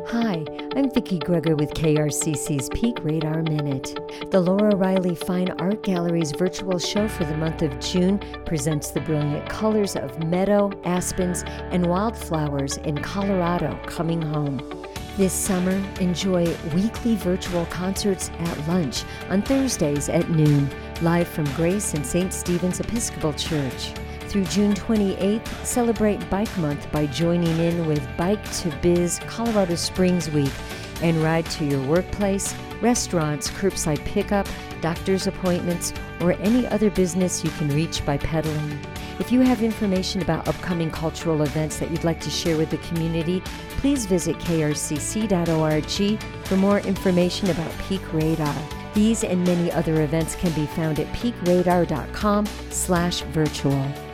Hi, I'm Vicki Greger with KRCC's Peak Radar Minute. The Laura Riley Fine Art Gallery's virtual show for the month of June presents the brilliant colors of meadow, aspens, and wildflowers in Colorado coming home. This summer, enjoy weekly virtual concerts at lunch on Thursdays at noon, live from Grace and St. Stephen's Episcopal Church. Through June 28th, celebrate Bike Month by joining in with Bike to Biz Colorado Springs Week and ride to your workplace, restaurants, curbside pickup, doctor's appointments, or any other business you can reach by pedaling. If you have information about upcoming cultural events that you'd like to share with the community, please visit krcc.org for more information about Peak Radar. These and many other events can be found at peakradar.com/virtual.